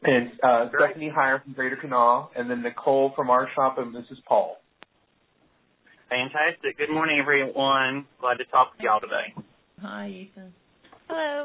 And Stephanie Heyer from Greater Kanawha, and then Nicole from our shop, and this is Paul. Fantastic. Good morning, everyone. Glad to talk with y'all today. Hi, Ethan. Hello.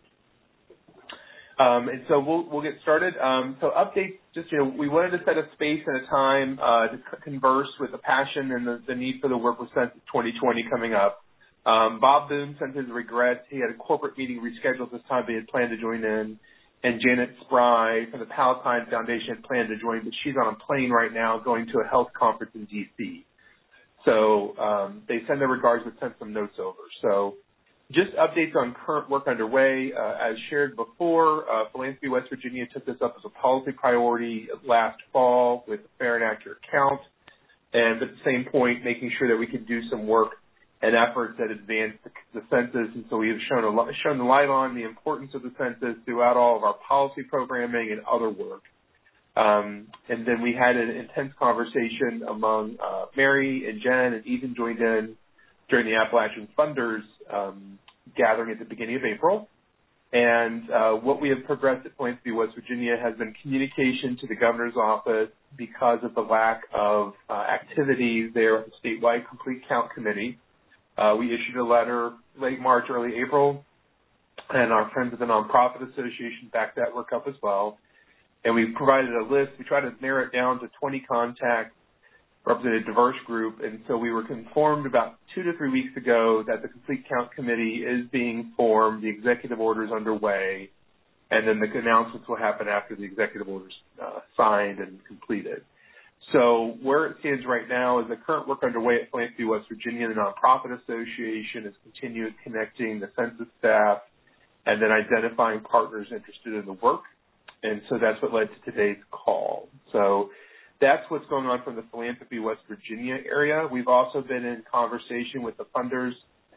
And so we'll get started. So updates, we wanted to set a space and a time to converse with the passion and the need for the work with Census 2020 coming up. Bob Boone sent his regrets. He had a corporate meeting rescheduled this time, but he had planned to join in. And Janet Spry from the Palatine Foundation had planned to join, but she's on a plane right now going to a health conference in D.C. So they send their regards but sent some notes over. So just updates on current work underway. As shared before, Philanthropy West Virginia took this up as a policy priority last fall with a fair and accurate count. And at the same point, making sure that we could do some work and efforts that advance the census. And so we have shown the light on the importance of the census throughout all of our policy programming and other work. And then we had an intense conversation among Mary and Jen, and Ethan joined in during the Appalachian Funders gathering at the beginning of April. And what we have progressed at Philanthropy West Virginia has been communication to the governor's office because of the lack of activity there at the statewide complete count committee. We issued a letter late March, early April, and our friends at the Nonprofit Association backed that work up as well. And we provided a list. We tried to narrow it down to 20 contacts, represented a diverse group. And so we were informed about 2 to 3 weeks ago that the Complete Count Committee is being formed, the executive order is underway, and then the announcements will happen after the executive order is signed and completed. So where it stands right now is the current work underway at Philanthropy West Virginia. The Nonprofit Association is continuing connecting the census staff and then identifying partners interested in the work. And so that's what led to today's call. So that's what's going on from the Philanthropy West Virginia area. We've also been in conversation with the funders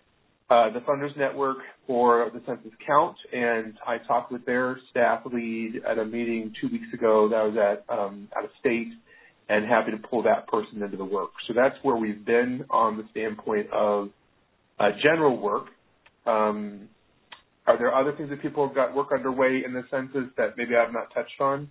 network for the census count, and I talked with their staff lead at a meeting 2 weeks ago that was at out of state, and happy to pull that person into the work. So that's where we've been on the standpoint of general work. Are there other things that people have got work underway in the census that maybe I've not touched on?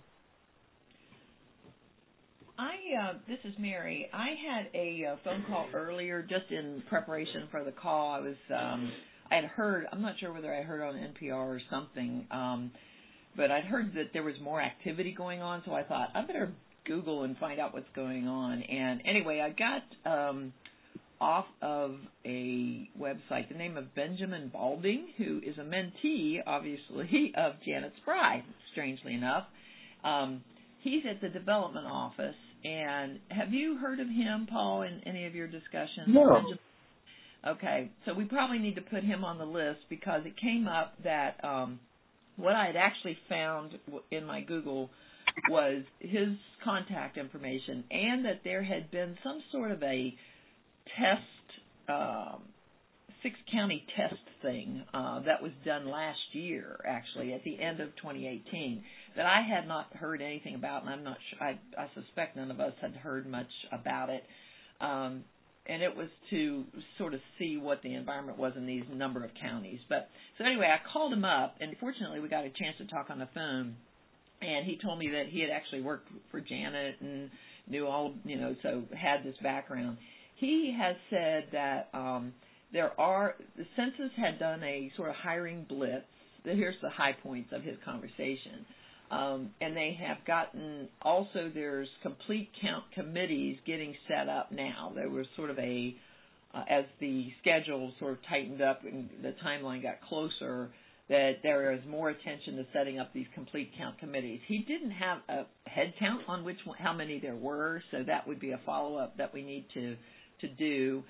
This is Mary. I had a phone call earlier just in preparation for the call. I had heard, I'm not sure whether I heard on NPR or something, but I'd heard that there was more activity going on, so I thought I better Google and find out what's going on. And anyway, I got off of a website the name of Benjamin Balding, who is a mentee, obviously, of Janet Spry, strangely enough. He's at the development office. And have you heard of him, Paul, in any of your discussions? No. Okay, so we probably need to put him on the list because it came up that what I had actually found in my Google was his contact information and that there had been some sort of a test, 6-county test thing that was done last year, actually, at the end of 2018, that I had not heard anything about, and I'm not sure, I suspect none of us had heard much about it. And it was to sort of see what the environment was in these number of counties. But so anyway, I called him up, and fortunately we got a chance to talk on the phone. And he told me that he had actually worked for Janet and knew all, so had this background. He has said that the census had done a sort of hiring blitz. Here's the high points of his conversation. And they have gotten, also there's complete count committees getting set up now. There was sort of as the schedule sort of tightened up and the timeline got closer, that there is more attention to setting up these complete count committees. He didn't have a head count on how many there were, so that would be a follow-up that we need to do.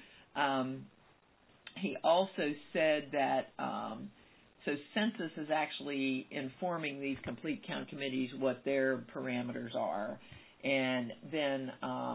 He also said that so census is actually informing these complete count committees what their parameters are. And then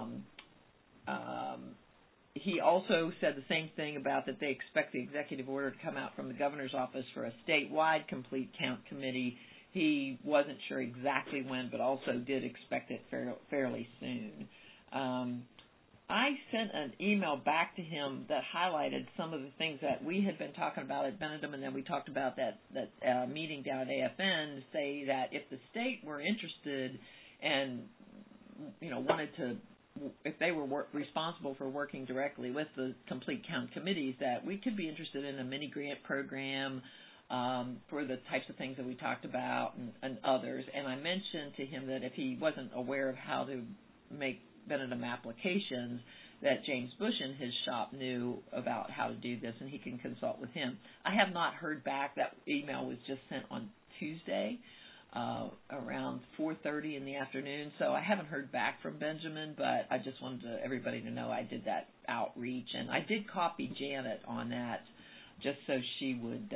he also said the same thing about that they expect the executive order to come out from the governor's office for a statewide complete count committee. He wasn't sure exactly when, but also did expect it fairly soon. I sent an email back to him that highlighted some of the things that we had been talking about at Benedum, and then we talked about that meeting down at AFN to say that if the state were interested and, wanted to, if they were responsible for working directly with the Complete Count committees, that we could be interested in a mini grant program for the types of things that we talked about and others. And I mentioned to him that if he wasn't aware of how to make Benedum applications, that James Bush in his shop knew about how to do this, and he can consult with him. I have not heard back. That email was just sent on Tuesday around 4:30 in the afternoon, so I haven't heard back from Benjamin, but I just wanted everybody to know I did that outreach, and I did copy Janet on that just so she would,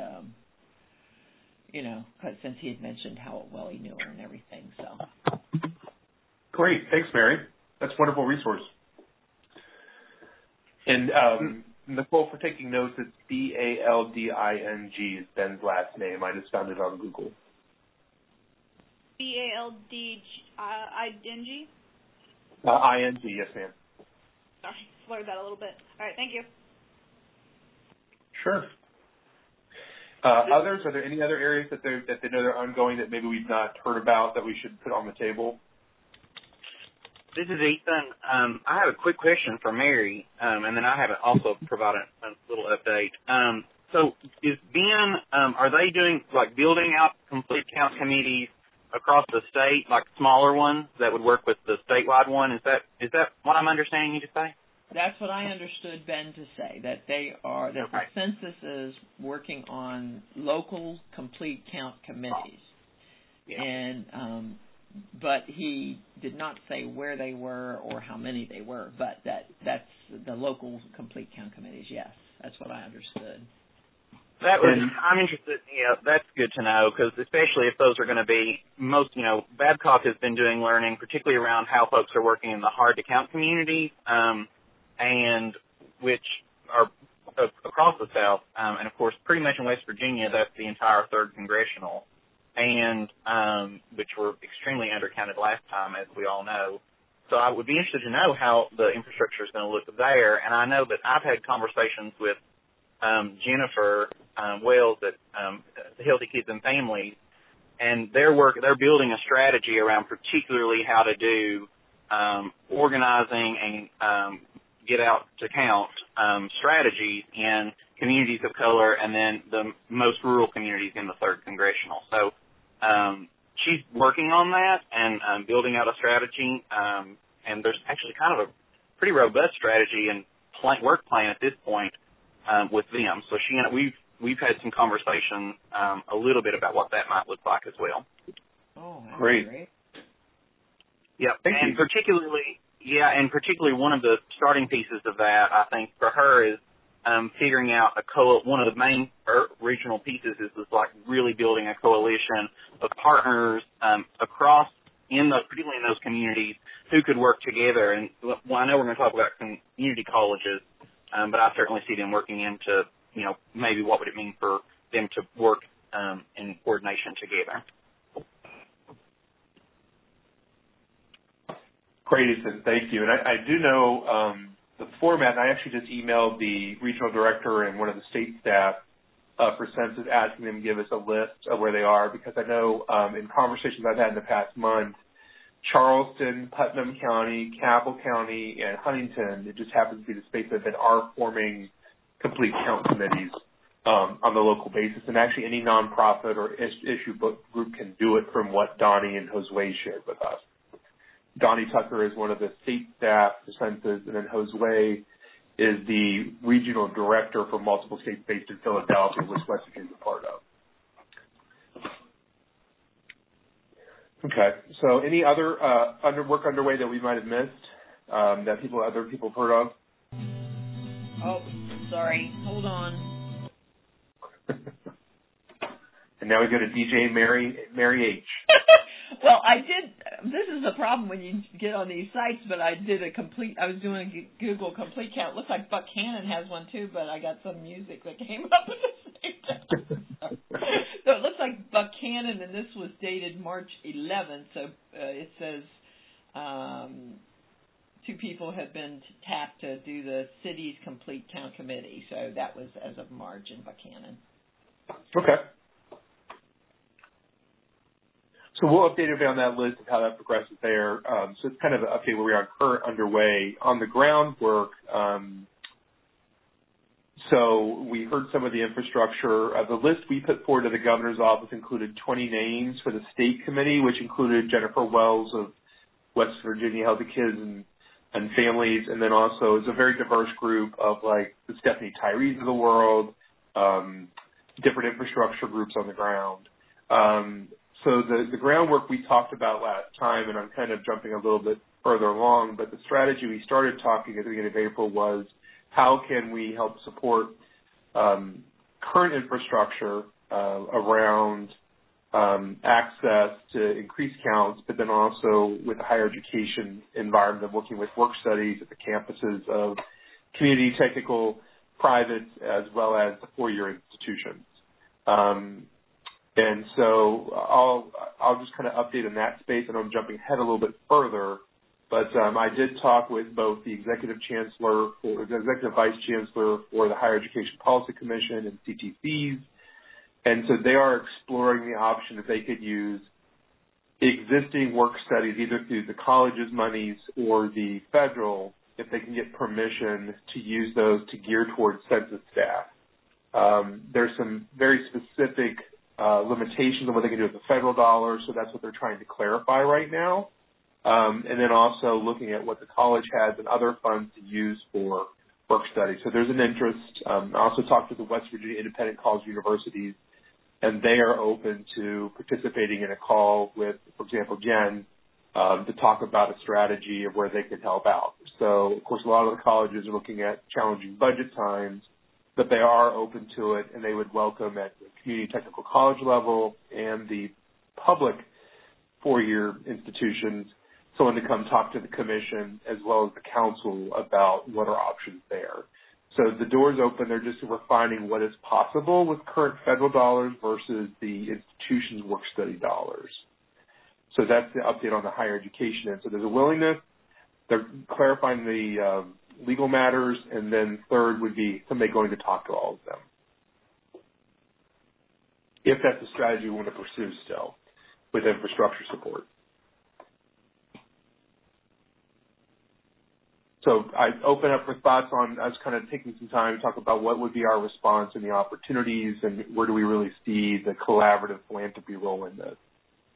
since he had mentioned how well he knew her and everything. So Great. Thanks, Mary. That's a wonderful resource. And Nicole, for taking notes, it's Balding is Ben's last name. I just found it on Google. Balding? ING, yes, ma'am. Sorry, slurred that a little bit. All right, thank you. Sure. Others, are there any other areas that they know they're ongoing that maybe we've not heard about that we should put on the table? This is Ethan. I have a quick question for Mary, and then I have also provided a little update. So is Ben, are they doing, building out Complete Count committees across the state, smaller ones that would work with the statewide one? Is that what I'm understanding you to say? That's what I understood Ben to say, that the census is working on local Complete Count committees. Yeah. And but he did not say where they were or how many they were, but that's the local Complete Count committees, yes. That's what I understood. I'm interested, that's good to know, because especially if those are going to be Babcock has been doing learning, particularly around how folks are working in the hard-to-count communities, and which are across the South, and of course pretty much in West Virginia, that's the entire 3rd Congressional, and which were extremely undercounted last time, as we all know. So I would be interested to know how the infrastructure is going to look there, and I know that I've had conversations with Jennifer Wells at Healthy Kids and Families, and they're building a strategy around particularly how to do organizing and get out to count strategies in communities of color and then the most rural communities in the 3rd Congressional. So she's working on that and building out a strategy, and there's actually kind of a pretty robust strategy and work plan at this point with them. So she and we've had some conversation a little bit about what that might look like as well. Oh, that's great. Yeah, Thank you. Particularly one of the starting pieces of that, I think, for her is figuring out one of the main regional pieces is really building a coalition of partners across particularly in those communities who could work together. And I know we're going to talk about community colleges, but I certainly see them working into maybe what would it mean for them to work in coordination together. Great, Ethan. Thank you. And I do know the format, and I actually just emailed the regional director and one of the state staff for census, asking them to give us a list of where they are, because I know in conversations I've had in the past month, Charleston, Putnam County, Cabell County, and Huntington, it just happens to be the states that are forming Complete Count committees on the local basis. And actually any nonprofit or issue group can do it, from what Donnie and Josue shared with us. Donnie Tucker is one of the state staff for census, and then Josue is the regional director for multiple states based in Philadelphia, which West Virginia is a part of. Okay, so any other work underway that we might have missed that other people have heard of? Oh, sorry. Hold on. And now we go to DJ Mary H. Well, I did. This is the problem when you get on these sites, but I was doing a Google Complete Count. It looks like Buckhannon has one too, but I got some music that came up at the same time. So it looks like Buckhannon, and this was dated March 11th, so it says two people have been tapped to do the city's complete count committee. So that was as of March in Buchanan. Okay. So we'll update everybody on that list of how that progresses there. So it's kind of an update where we are current underway. On the groundwork, so we heard some of the infrastructure. The list we put forward to the governor's office included 20 names for the state committee, which included Jennifer Wells of West Virginia Healthy Kids and Families, and then also it's a very diverse group of like the Stephanie Tyrees of the world, different infrastructure groups on the ground. So the groundwork we talked about last time, and I'm kind of jumping a little bit further along, but the strategy we started talking at the beginning of April was how can we help support current infrastructure around access to increase counts, but then also with the higher education environment, working with work studies at the campuses of community, technical, private, as well as the four-year institutions. And so I'll just kind of update in that space, and I'm jumping ahead a little bit further. But I did talk with both the executive vice chancellor for the Higher Education Policy Commission and CTCs, and so they are exploring the option that they could use existing work studies either through the college's monies or the federal, if they can get permission to use those to gear towards census staff. There's some very specific limitations on what they can do with the federal dollars, so that's what they're trying to clarify right now. And then also looking at what the college has and other funds to use for work studies. So there's an interest. I also talked to the West Virginia Independent College Universities, and they are open to participating in a call with, for example, Jen, to talk about a strategy of where they can help out. So, of course, a lot of the colleges are looking at challenging budget times, but they are open to it, and they would welcome at the community technical college level and the public four-year institutions someone to come talk to the commission as well as the council about what are options there. So the door's open. They're just refining what is possible with current federal dollars versus the institution's work study dollars. So that's the update on the higher education end. So there's a willingness. They're clarifying the legal matters, and then third would be somebody going to talk to all of them, if that's a strategy we want to pursue still with infrastructure support. So I open up for thoughts on us kind of taking some time to talk about what would be our response and the opportunities and where do we really see the collaborative philanthropy role in this.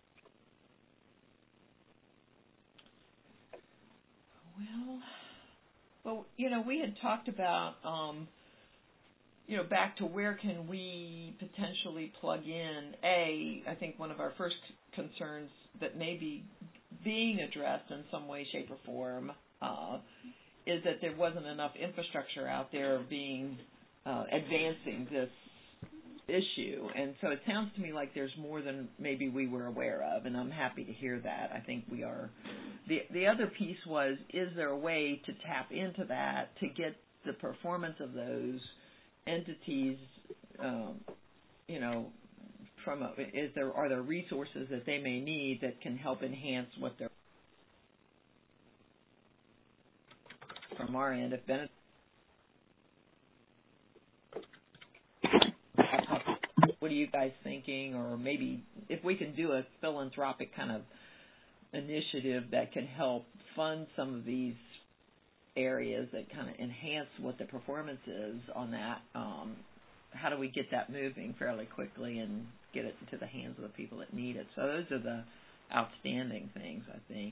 Well, you know, we had talked about, you know, back to where can we potentially plug in. I think one of our first concerns that may be being addressed in some way, shape, or form is that there wasn't enough infrastructure out there being advancing this issue. And so it sounds to me like there's more than maybe we were aware of, and I'm happy to hear that. I think we are. The other piece was, is there a way to tap into that to get the performance of those entities, you know, are there resources that they may need that can help enhance what they're from our end, if Bennett, what are you guys thinking? Or maybe if we can do a philanthropic kind of initiative that can help fund some of these areas that kind of enhance what the performance is on that, how do we get that moving fairly quickly and get it into the hands of the people that need it? So those are the outstanding things, I think.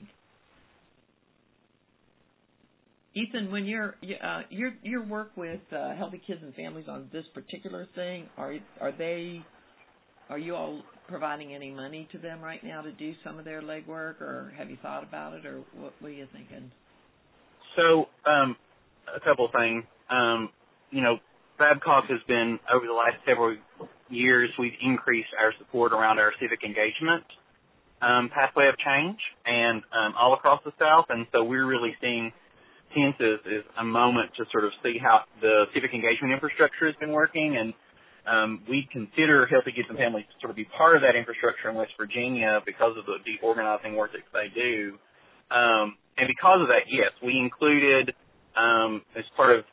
Ethan, when your work with Healthy Kids and Families on this particular thing, are you all providing any money to them right now to do some of their legwork, or have you thought about it, or what are you thinking? So, a couple of things. You know, Babcock has been, over the last several years, we've increased our support around our civic engagement pathway of change, and all across the South, and so we're really seeing Census is a moment to sort of see how the civic engagement infrastructure has been working, and we consider Healthy Kids and Families to sort of be part of that infrastructure in West Virginia because of the deep organizing work that they do. And because of that, yes, we included as part of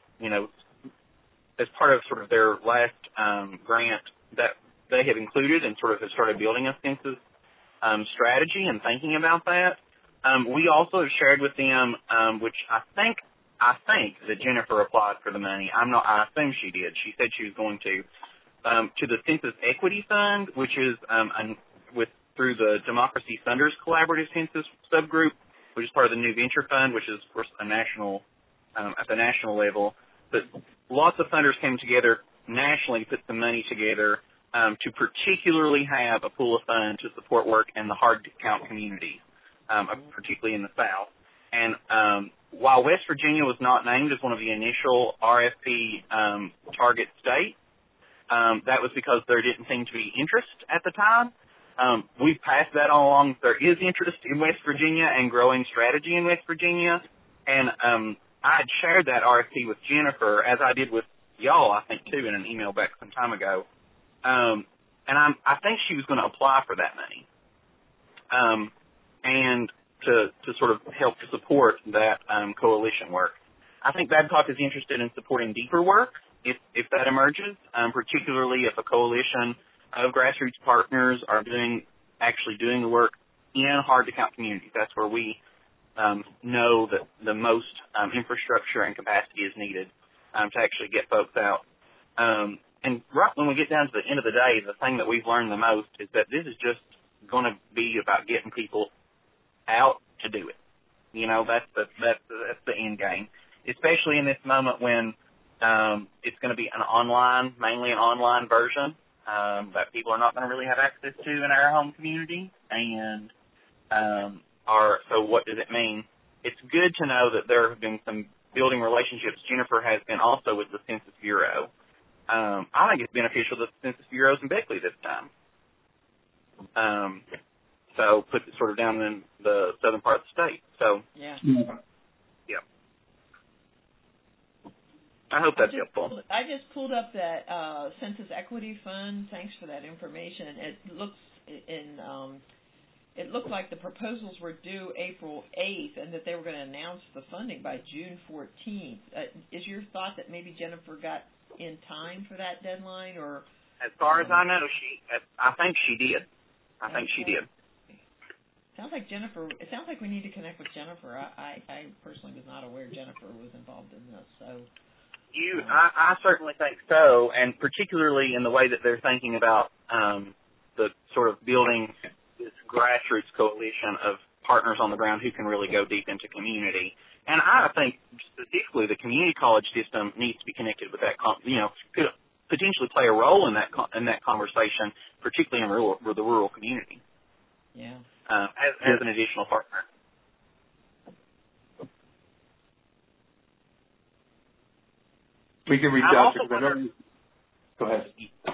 sort of their last grant that they have included and sort of have started building a census strategy and thinking about that. We also have shared with them, which I think that Jennifer applied for the money. I assume she did. She said she was going to the Census Equity Fund, which is through the Democracy Funders Collaborative Census Subgroup, which is part of the New Venture Fund, which is, of course, a national at the national level. But lots of funders came together nationally to put some money together to particularly have a pool of funds to support work in the hard-to-count communities, particularly in the South. And while West Virginia was not named as one of the initial RFP target states, that was because there didn't seem to be interest at the time. We've passed that on along. There is interest in West Virginia and growing strategy in West Virginia. And I had shared that RFP with Jennifer, as I did with y'all, I think, too, in an email back some time ago. And I think she was going to apply for that money. And to sort of help to support that coalition work. I think Babcock is interested in supporting deeper work if that emerges, particularly if a coalition of grassroots partners are actually doing the work in hard-to-count communities. That's where we know that the most infrastructure and capacity is needed to actually get folks out. And right when we get down to the end of the day, the thing that we've learned the most is that this is just going to be about getting people out to do it. You know, that's the end game, especially in this moment when it's going to be mainly an online version that people are not going to really have access to in our home community. And so what does it mean? It's good to know that there have been some building relationships. Jennifer has been also with the Census Bureau. I think it's beneficial that the Census Bureau is in Beckley this time. So puts it sort of down in the southern part of the state. So yeah. I hope that's helpful. I just pulled up that Census Equity Fund. Thanks for that information. It looked like the proposals were due April 8th and that they were going to announce the funding by June 14th. Is your thought that maybe Jennifer got in time for that deadline, or? As far as I know, I think she did. I think she did. Sounds like Jennifer. It sounds like we need to connect with Jennifer. I personally was not aware Jennifer was involved in this. So. I certainly think so, and particularly in the way that they're thinking about the sort of building this grassroots coalition of partners on the ground who can really go deep into community. And I think specifically the community college system needs to be connected with that. Could potentially play a role in that conversation, particularly in the rural community. Yeah. As an additional partner. We can reach out to them. Go ahead.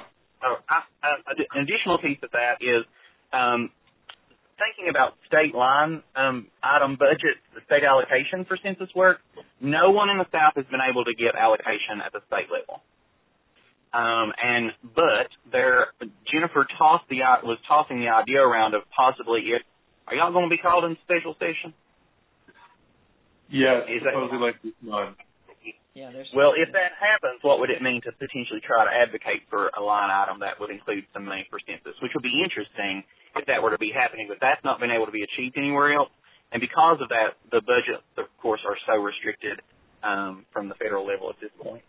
An additional piece of that is thinking about state line item budget, the state allocation for census work. No one in the South has been able to get allocation at the state level. But Jennifer was tossing the idea around of possibly are y'all going to be called in special session? Yes, supposedly like this month. Yeah, well, if that happens, what would it mean to potentially try to advocate for a line item that would include some money for census, which would be interesting if that were to be happening, but that's not been able to be achieved anywhere else. And because of that, the budgets, of course, are so restricted from the federal level at this point.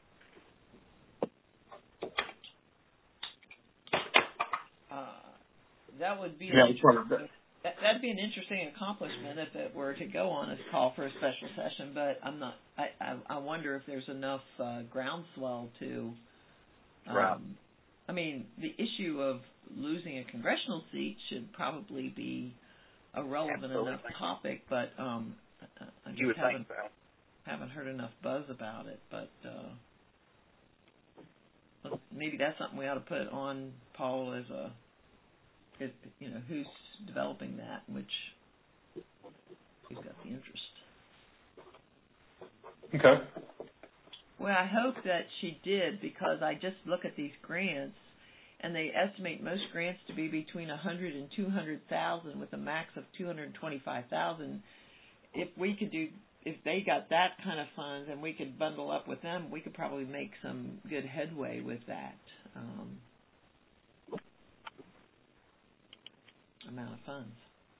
That would be that'd be an interesting accomplishment if it were to go on as call for a special session. But I wonder if there's enough groundswell to. Right. I mean, the issue of losing a congressional seat should probably be a relevant enough topic, but I just haven't heard enough buzz about it. But maybe that's something we ought to put on Paul as who's developing that, who's got the interest. Okay. Well, I hope that she did, because I just look at these grants, and they estimate most grants to be between $100,000 and $200,000, with a max of $225,000. if they got that kind of funds and we could bundle up with them, we could probably make some good headway with that amount of funds.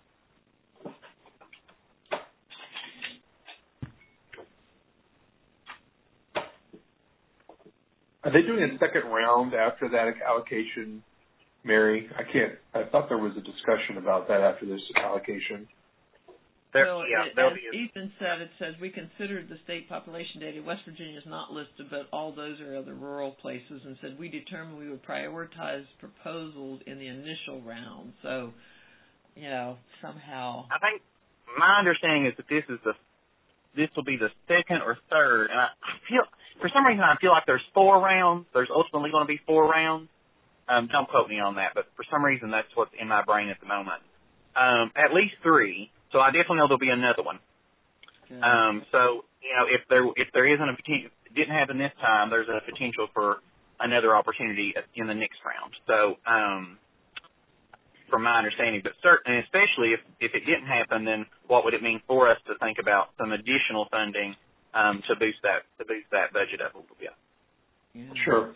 Are they doing a second round after that allocation, Mary? I thought there was a discussion about that after this allocation. As Ethan said, it says, we considered the state population data. West Virginia is not listed, but all those are other rural places, and said we determined we would prioritize proposals in the initial round. So, somehow. I think my understanding is that this will be the second or third, and for some reason I feel like there's 4 rounds. There's ultimately going to be 4 rounds. Don't quote me on that, but for some reason that's what's in my brain at the moment. At least 3. So I definitely know there'll be another one. Okay. So if there isn't a potential, didn't happen this time, there's a potential for another opportunity in the next round. So from my understanding, but certainly, especially if it didn't happen, then what would it mean for us to think about some additional funding to boost that budget up a little bit? Yeah. Sure.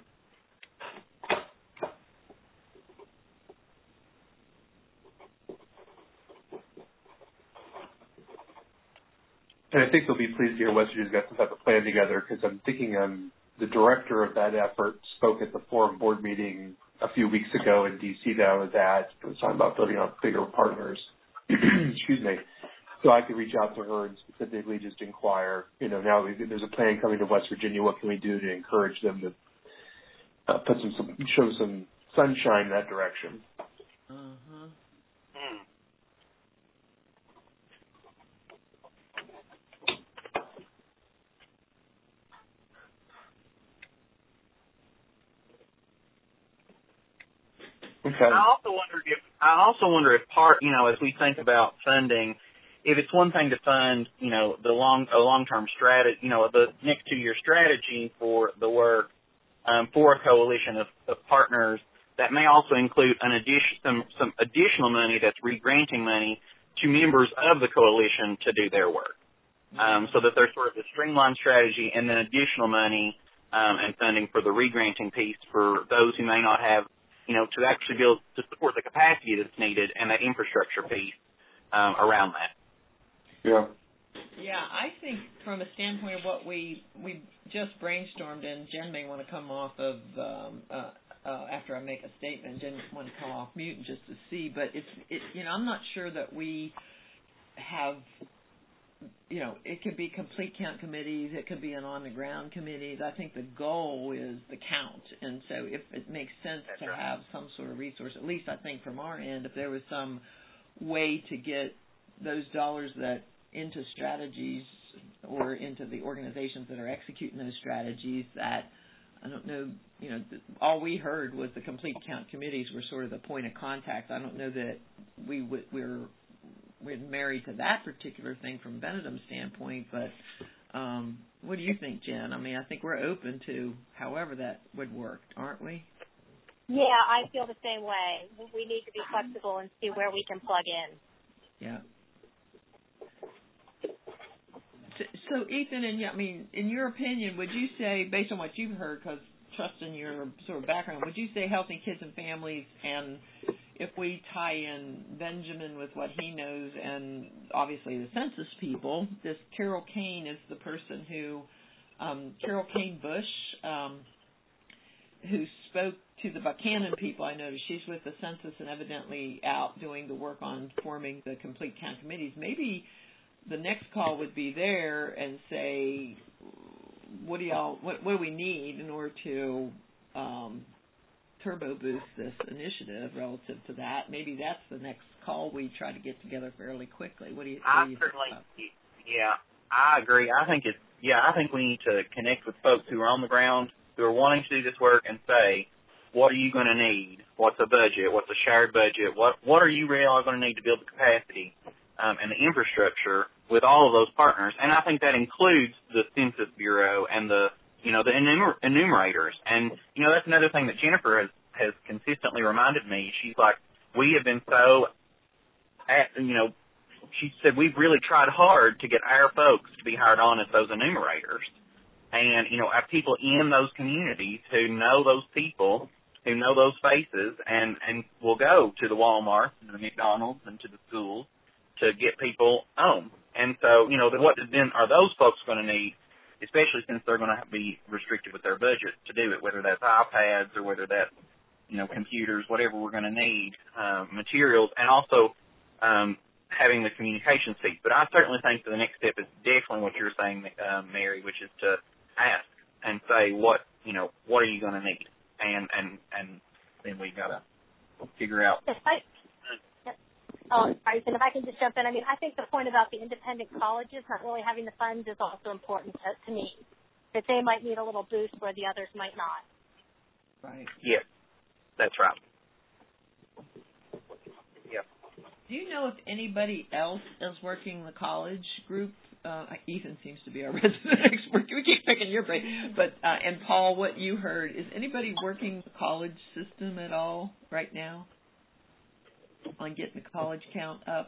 And I think they'll be pleased to hear West Virginia's got some type of plan together, because I'm thinking the director of that effort spoke at the Forum board meeting a few weeks ago in D.C. that I was at. It was talking about building up bigger partners. Excuse me. So I could reach out to her and specifically just inquire, now there's a plan coming to West Virginia. What can we do to encourage them to show some sunshine in that direction? Uh-huh. Okay. I also wonder if part, as we think about funding, if it's one thing to fund, a long-term strategy, the next 2-year strategy for the work, for a coalition of partners, that may also include some additional money that's re-granting money to members of the coalition to do their work. So that there's sort of a streamlined strategy and then additional money and funding for the re-granting piece for those who may not have, to actually be able to support the capacity that's needed and that infrastructure piece around that. Yeah. Yeah, I think from a standpoint of what we just brainstormed, and Jen may want to come off of after I make a statement. Jen want to come off mute just to see, but I'm not sure that we have. It could be complete count committees. It could be an on-the-ground committees. I think the goal is the count. And so if it makes sense to have some sort of resource, at least I think from our end, if there was some way to get those dollars that into strategies or into the organizations that are executing those strategies, that, I don't know, all we heard was the complete count committees were sort of the point of contact. I don't know that we're married to that particular thing from Benedum's standpoint, but what do you think, Jen? I mean, I think we're open to however that would work, aren't we? Yeah, I feel the same way. We need to be flexible and see where we can plug in. Yeah. So Ethan, in your opinion, would you say, based on what you've heard, because trusting your sort of background, would you say Healthy Kids and Families, and if we tie in Benjamin with what he knows and obviously the census people, this Carol Kane is the person who, Carol Kane Bush, who spoke to the Buchanan people, I noticed she's with the census and evidently out doing the work on forming the complete count committees. Maybe the next call would be there and say, what do we need in order to turbo boost this initiative relative to that? Maybe that's the next call we try to get together fairly quickly. What do you think about? Yeah, I agree. I think we need to connect with folks who are on the ground, who are wanting to do this work, and say, what are you going to need? What's a budget? What's a shared budget? What are you really going to need to build the capacity and the infrastructure with all of those partners? And I think that includes the Census Bureau and the enumerators. And, that's another thing that Jennifer has consistently reminded me. She's like, we have been so, she said, we've really tried hard to get our folks to be hired on as those enumerators. And, have people in those communities who know those people, who know those faces, and will go to the Walmarts and the McDonald's and to the schools to get people home. And so, what then are those folks going to need, especially since they're going to be restricted with their budget to do it, whether that's iPads or whether that's, computers, whatever we're going to need, materials, and also having the communication seat. But I certainly think that the next step is definitely what you're saying, Mary, which is to ask and say, what are you going to need? And then we got to figure out. Sorry, and if I can just jump in, I think the point about the independent colleges not really having the funds is also important to me, that they might need a little boost where the others might not. Right. Yes, that's right. Yep. Do you know if anybody else is working the college group? Ethan seems to be our resident expert. We keep picking your brain. But, and Paul, what you heard, is anybody working the college system at all right now on getting the college count up?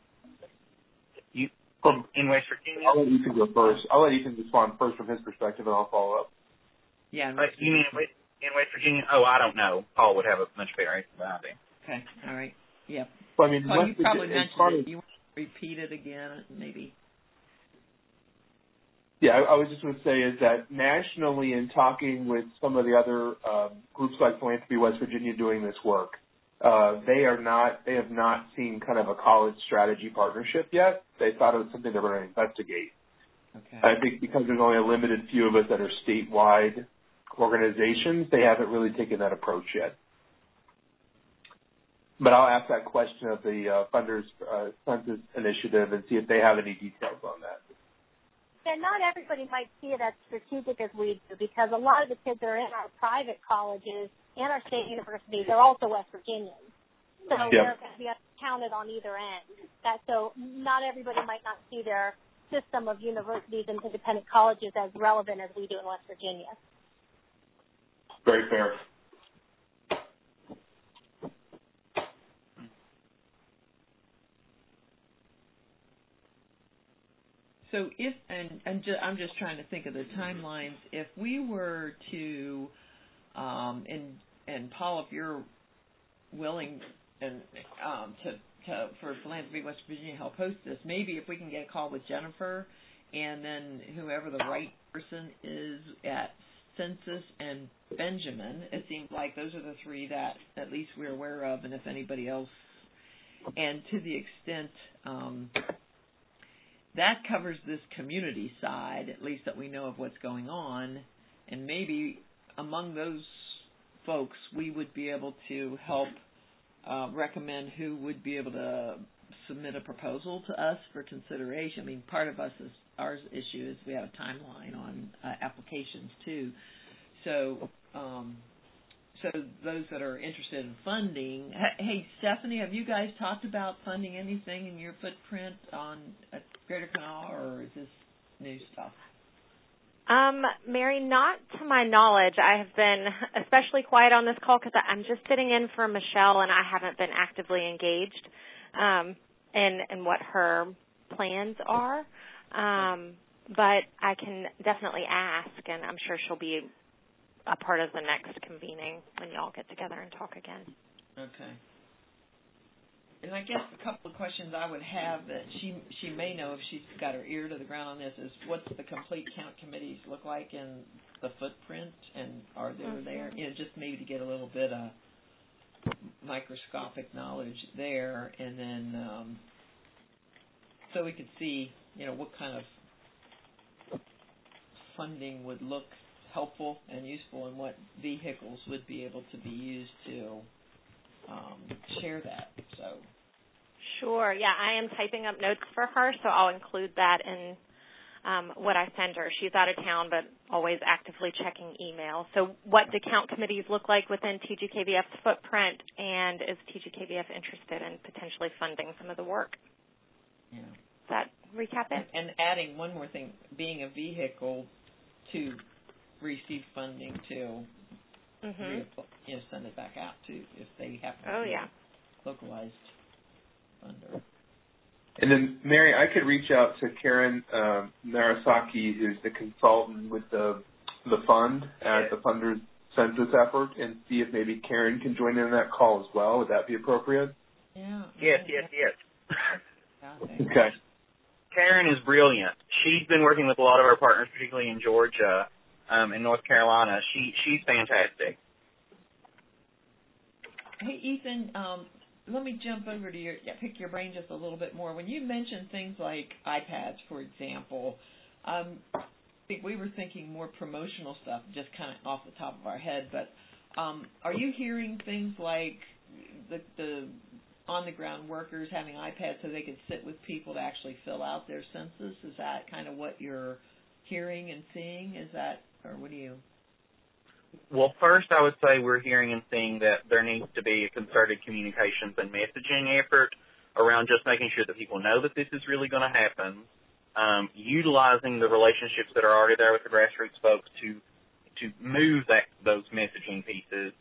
In West Virginia? I'll let Ethan go first. I'll let Ethan respond first from his perspective, and I'll follow up. Yeah. You mean in West Virginia? Oh, I don't know. Paul would have a much better answer than I do. Okay. All right. Yeah. Well, Paul, you probably mentioned it. You want to repeat it again, maybe? Yeah, I was just going to say is that nationally, in talking with some of the other groups like Philanthropy West Virginia doing this work, they have not seen kind of a college strategy partnership yet. They thought it was something they were going to investigate. Okay. I think because there's only a limited few of us that are statewide organizations, they haven't really taken that approach yet. But I'll ask that question of the Funders Census Initiative and see if they have any details on that. And not everybody might see it as strategic as we do, because a lot of the kids that are in our private colleges and our state universities are also West Virginians. So they're going to be counted on either end. So not everybody might not see their system of universities and independent colleges as relevant as we do in West Virginia. Very fair. So if I'm just trying to think of the timelines. If we were to, and Paul, if you're willing and for Philanthropy West Virginia help host this, maybe if we can get a call with Jennifer, and then whoever the right person is at Census and Benjamin. It seems like those are the three that at least we're aware of, and if anybody else, and to the extent. That covers this community side, at least that we know of what's going on, and maybe among those folks we would be able to help recommend who would be able to submit a proposal to us for consideration. Part of our issue is we have a timeline on applications too. So those that are interested in funding, hey, Stephanie, have you guys talked about funding anything in your footprint on Greater Kanawha, or is this new stuff? Mary, not to my knowledge. I have been especially quiet on this call because I'm just sitting in for Michelle, and I haven't been actively engaged in what her plans are. But I can definitely ask, and I'm sure she'll be a part of the next convening when y'all get together and talk again. Okay. And I guess a couple of questions I would have that she may know if she's got her ear to the ground on this is, what's the complete count committees look like in the footprint, and are they there? Just maybe to get a little bit of microscopic knowledge there, and then so we could see, what kind of funding would look helpful and useful, and what vehicles would be able to be used to share that. So sure, yeah, I am typing up notes for her, so I'll include that in what I send her. She's out of town, but always actively checking email. So what do count committees look like within TGKBF's footprint, and is TGKBF interested in potentially funding some of the work? Yeah. Does that recap it? And adding one more thing, being a vehicle to receive funding to send it back out to if they have to be a localized funder. And then, Mary, I could reach out to Karen Narasaki, who's the consultant with the fund at the Funders Census effort, and see if maybe Karen can join in that call as well. Would that be appropriate? Yeah. Yes. Okay. Karen is brilliant. She's been working with a lot of our partners, particularly in Georgia, in North Carolina. She's fantastic. Hey, Ethan, let me jump over to pick your brain just a little bit more. When you mentioned things like iPads, for example, I think we were thinking more promotional stuff, just kind of off the top of our head. But are you hearing things like the on-the-ground workers having iPads so they could sit with people to actually fill out their census? Is that kind of what you're hearing and seeing? Is that, or what do you? Well, first I would say we're hearing and seeing that there needs to be a concerted communications and messaging effort around just making sure that people know that this is really going to happen, utilizing the relationships that are already there with the grassroots folks to move those messaging pieces,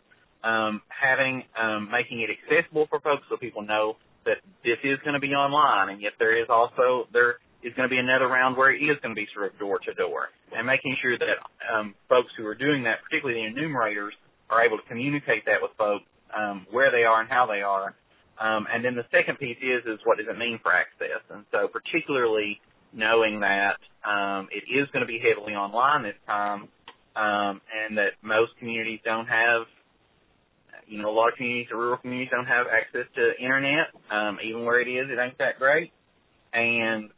making it accessible for folks so people know that this is going to be online, and yet there is going to be another round where it is going to be sort of door to door, and making sure that folks who are doing that, particularly the enumerators, are able to communicate that with folks where they are and how they are. And then the second piece is what does it mean for access? And so particularly knowing that it is going to be heavily online this time, and that most communities don't have, a lot of communities, rural communities, don't have access to internet. Even where it is, it ain't that great. And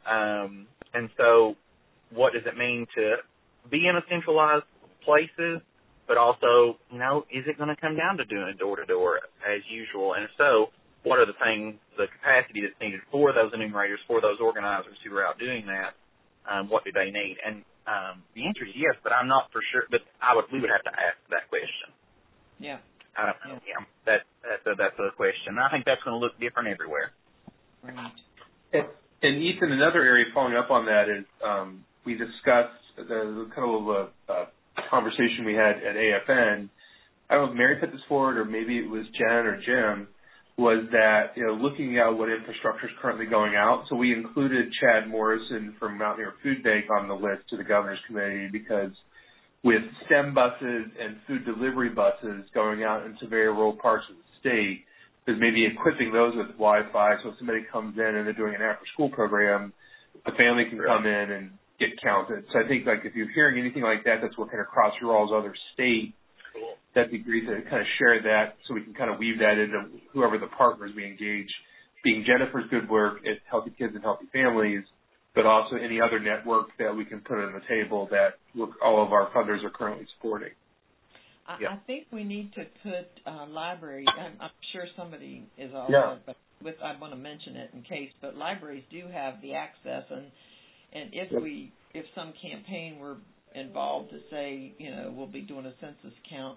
so what does it mean to be in a centralized places, but also, is it going to come down to doing door-to-door as usual? And if so, what are the capacity that's needed for those enumerators, for those organizers who are out doing that? What do they need? And the answer is yes, but I'm not for sure. But we would have to ask that question. Yeah. I don't know. Yeah. That's a question. I think that's going to look different everywhere. Right. And Ethan, another area following up on that is we discussed the kind of conversation we had at AFN. I don't know if Mary put this forward or maybe it was Jen or Jim, was that, looking at what infrastructure is currently going out. So we included Chad Morrison from Mountaineer Food Bank on the list to the Governor's Committee because with STEM buses and food delivery buses going out into very rural parts of the state, is maybe equipping those with Wi-Fi so if somebody comes in and they're doing an after-school program, the family can come in and get counted. So I think, if you're hearing anything like that that's working across your all's other state, that'd be great to kind of share that so we can kind of weave that into whoever the partners we engage, being Jennifer's good work at Healthy Kids and Healthy Families, but also any other network that we can put on the table that all of our funders are currently supporting. I think we need to put libraries. I'm sure somebody is all but I want to mention it in case. But libraries do have the access, and if some campaign were involved to say, we'll be doing a census count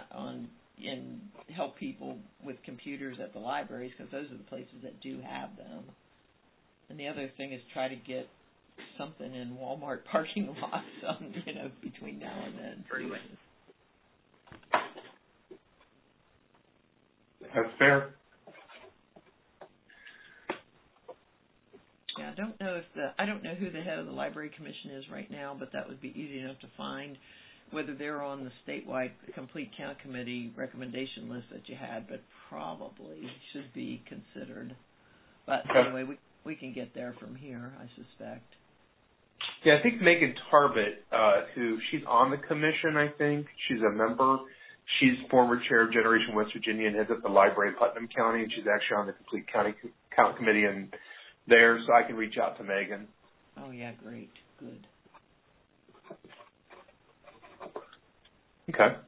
and help people with computers at the libraries because those are the places that do have them. And the other thing is try to get something in Walmart parking lots, between now and then. That's fair. Yeah, I don't know who the head of the Library Commission is right now, but that would be easy enough to find, whether they're on the statewide complete count committee recommendation list that you had, but probably should be considered. But anyway, we can get there from here, I suspect. Yeah, I think Megan Tarbett, she's on the commission, I think. She's a member. She's former chair of Generation West Virginia and heads up the library in Putnam County, and she's actually on the complete county count committee and there, so I can reach out to Megan. Oh, yeah, great. Good. Okay.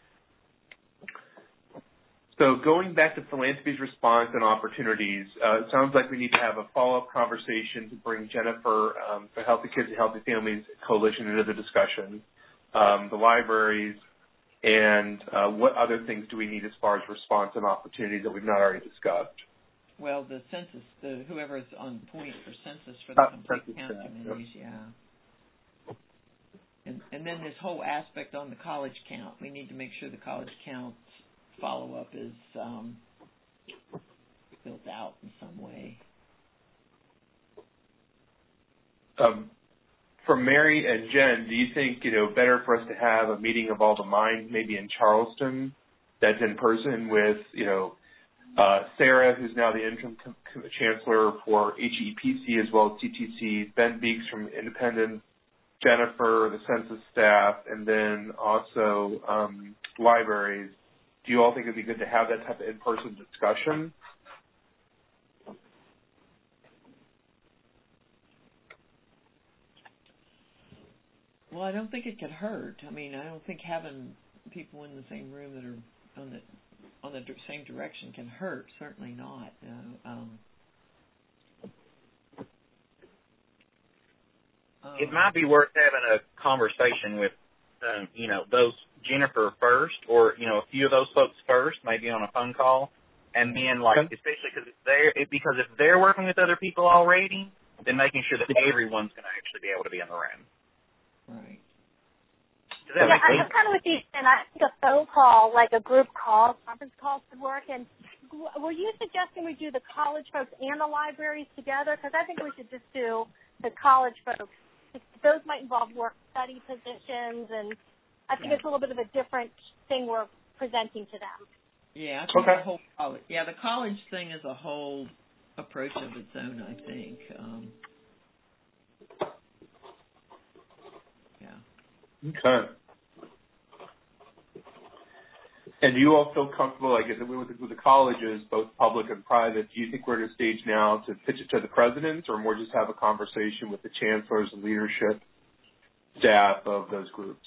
So going back to philanthropy's response and opportunities, it sounds like we need to have a follow-up conversation to bring Jennifer, the Healthy Kids and Healthy Families Coalition into the discussion, the libraries, and what other things do we need as far as response and opportunities that we've not already discussed? Well, the census, whoever's on point for census for the complete count committees, And then this whole aspect on the college count. We need to make sure the college count follow-up is built out in some way. from Mary and Jen, do you think, better for us to have a meeting of all the minds maybe in Charleston that's in person with, Sarah, who's now the interim chancellor for HEPC as well as CTC, Ben Beeks from Independence, Jennifer, the census staff, and then also libraries. Do you all think it'd be good to have that type of in-person discussion? Well, I don't think it could hurt. I mean, I don't think having people in the same room that are on the same direction can hurt. Certainly not. It might be worth having a conversation with, those Jennifer first, or a few of those folks first, maybe on a phone call, and then especially because if they're working with other people already, then making sure that everyone's going to actually be able to be in the room. Right. I'm kind of with you, and I think a phone call, like a group call, conference call, could work. And were you suggesting we do the college folks and the libraries together? Because I think we should just do the college folks. Those might involve work study positions, and I think it's a little bit of a different thing we're presenting to them. Yeah, I think the whole college. Yeah, the college thing is a whole approach of its own, I think. Okay. And do you all feel comfortable, with the colleges, both public and private, do you think we're at a stage now to pitch it to the presidents, or more just have a conversation with the chancellors and leadership staff of those groups?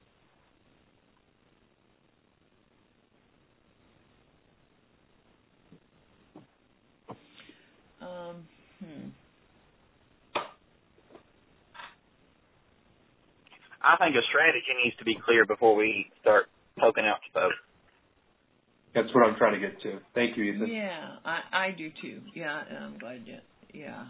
I think a strategy needs to be clear before we start poking out to folks. That's what I'm trying to get to. Thank you, Ethan. Yeah, I do too. Yeah, I'm glad you. Yeah.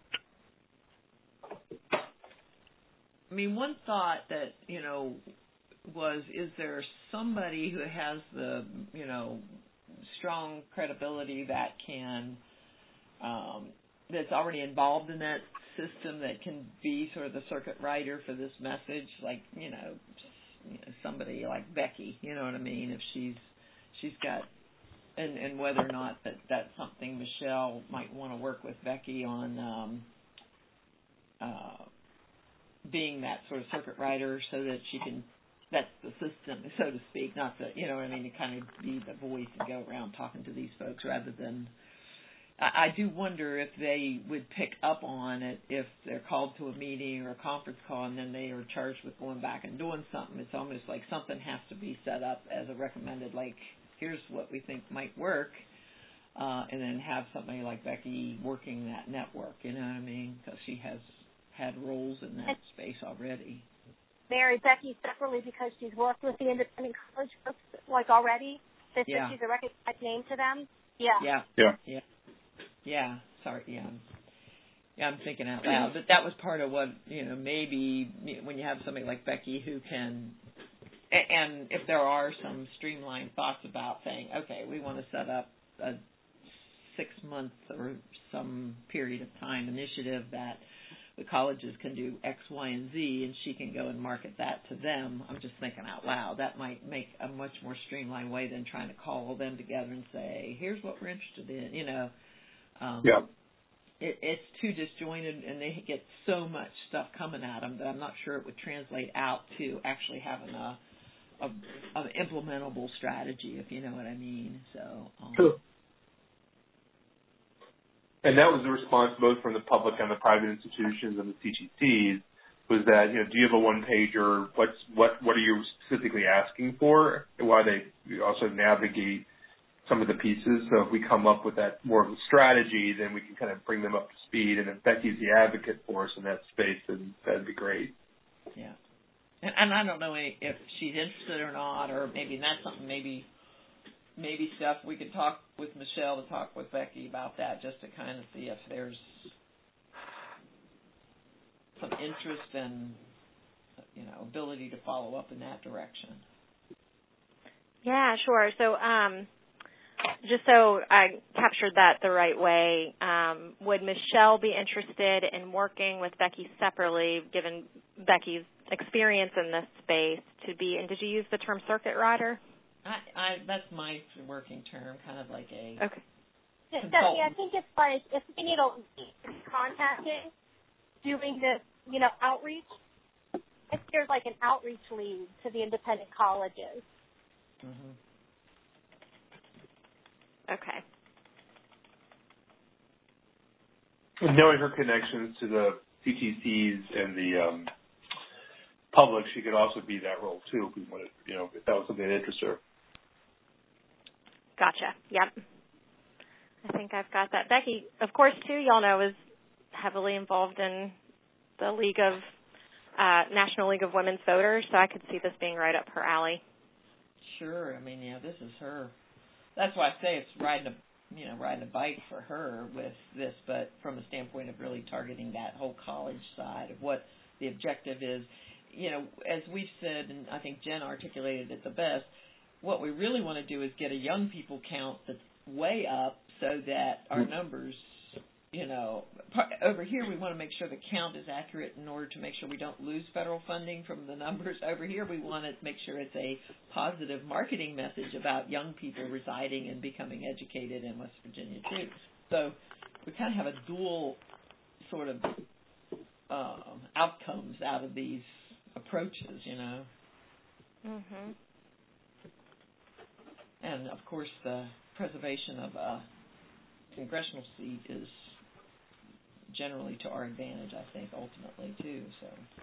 I mean, one thought that was, is there somebody who has the strong credibility that can that's already involved in that system that can be sort of the circuit rider for this message, like somebody like Becky, you know what I mean? If she's got, and whether or not that's something Michelle might want to work with Becky on, being that sort of circuit rider so that she can, that's the system, so to speak, not the, to kind of be the voice and go around talking to these folks rather than. I do wonder if they would pick up on it if they're called to a meeting or a conference call and then they are charged with going back and doing something. It's almost like something has to be set up as a recommended, like, here's what we think might work, and then have somebody like Becky working that network, you know what I mean? Because she has had roles in that space already. Mary, Becky separately because she's worked with the independent college folks, already? She's a recognized name to them? Yeah, sorry, I'm thinking out loud. But that was part of what, maybe when you have somebody like Becky who can, and if there are some streamlined thoughts about saying, okay, we want to set up a 6-month or some period of time initiative that the colleges can do X, Y, and Z, and she can go and market that to them. I'm just thinking out loud. That might make a much more streamlined way than trying to call them together and say, here's what we're interested in, It's too disjointed, and they get so much stuff coming at them that I'm not sure it would translate out to actually having an implementable strategy, if you know what I mean. So. Sure. And that was the response both from the public and the private institutions and the CTCs, was that, do you have a one-pager? What are you specifically asking for? And why they also navigate some of the pieces. So if we come up with that more of a strategy, then we can kind of bring them up to speed. And if Becky's the advocate for us in that space, then that'd be great. Yeah. And I don't know if she's interested or not, or maybe that's something, maybe stuff we could talk with Michelle to talk with Becky about that, just to kind of see if there's some interest and, ability to follow up in that direction. Yeah, sure. So just so I captured that the right way, would Michelle be interested in working with Becky separately, given Becky's experience in this space, to be, and did you use the term circuit rider? That's my working term, kind of like a okay. Stephanie, I think it's like if we need to contacting, doing this, outreach, if there's like an outreach lead to the independent colleges. Mm-hmm. Okay. Knowing her connections to the CTCs and the public, she could also be that role too if we wanted, if that was something that interested her. Gotcha. Yep. I think I've got that. Becky, of course, too, y'all know, is heavily involved in the National League of Women's Voters, so I could see this being right up her alley. Sure. I mean, this is her. That's why I say it's riding a bike for her with this, but from the standpoint of really targeting that whole college side of what the objective is. As we've said, and I think Jen articulated it the best, what we really want to do is get a young people count that's way up so that our numbers, over here we want to make sure the count is accurate in order to make sure we don't lose federal funding from the numbers. Over here we want to make sure it's a positive marketing message about young people residing and becoming educated in West Virginia too. So we kind of have a dual sort of outcomes out of these approaches, Mhm. And of course the preservation of a congressional seat is generally to our advantage, I think, ultimately, too. So,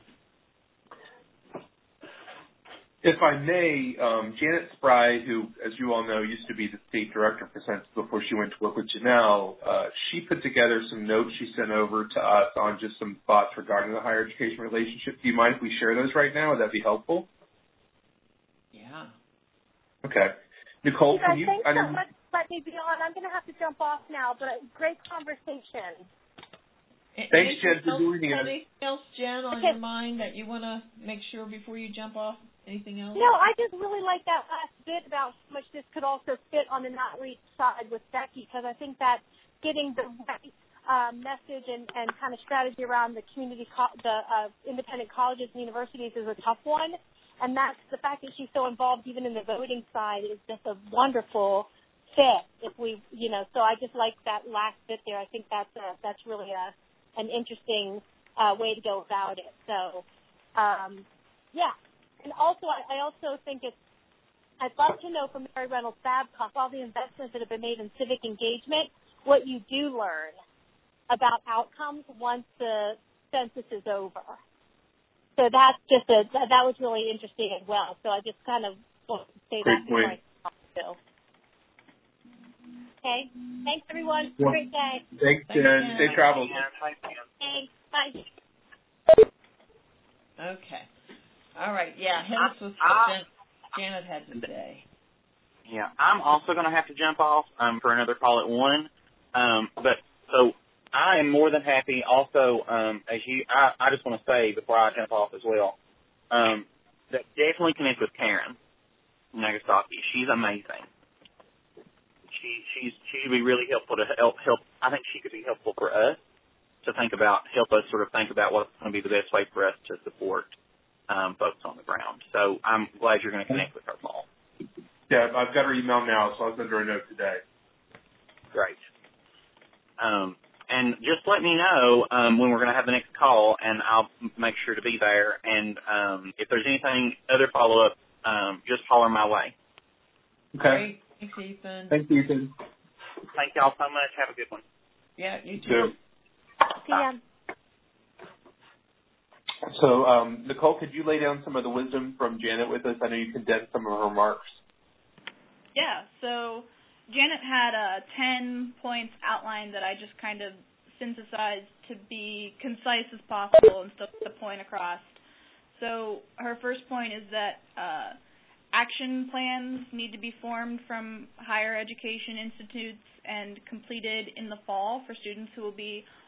if I may, Janet Spry, who, as you all know, used to be the state director for Census before she went to work with Janelle, she put together some notes she sent over to us on just some thoughts regarding the higher education relationship. Do you mind if we share those right now? Would that be helpful? Yeah. Okay. Nicole, can you? Thanks so much. Let me be on. I'm going to have to jump off now, but great conversation. Thanks, Jen, for joining us. Anything else, Jen, on your mind that you want to make sure before you jump off? Anything else? No, I just really like that last bit about how much this could also fit on the not reach side with Becky, because I think that getting the right message and kind of strategy around the independent colleges and universities is a tough one. And that's the fact that she's so involved even in the voting side is just a wonderful fit. If we, so I just like that last bit there. I think that's really an interesting way to go about it. So, yeah. And also, I also think I'd love to know from Mary Reynolds Babcock, all the investments that have been made in civic engagement, what you do learn about outcomes once the census is over. So that's that was really interesting as well. So I just kind of want to say that before I talk too. Okay. Thanks, everyone. Have a great day. Thanks, Jen. Safe travels. Thanks. Bye. Okay. All right. Yeah, Hennis was what Janet had to say. Yeah, I'm also going to have to jump off for another call at 1. But so I am more than happy. Also, I just want to say before I jump off as well, that definitely connect with Karen Nagasaki. She's amazing. She'd be really helpful to help. I think she could be helpful for us to help us sort of think about what's going to be the best way for us to support folks on the ground. So I'm glad you're going to connect with her, Paul. Yeah, I've got her email now, so I'll send her a note today. Great. And just let me know when we're going to have the next call, and I'll make sure to be there. And if there's anything, other follow-up, just holler my way. Okay. Great. Thanks, Ethan. Thanks, Ethan. Thank y'all so much. Have a good one. Yeah, you too. Yeah. See ya. So, Nicole, could you lay down some of the wisdom from Janet with us? I know you condensed some of her remarks. Yeah, so Janet had 10 points outlined that I just kind of synthesized to be concise as possible and still get the point across. So her first point is that action plans need to be formed from higher education institutes and completed in the fall for students who will be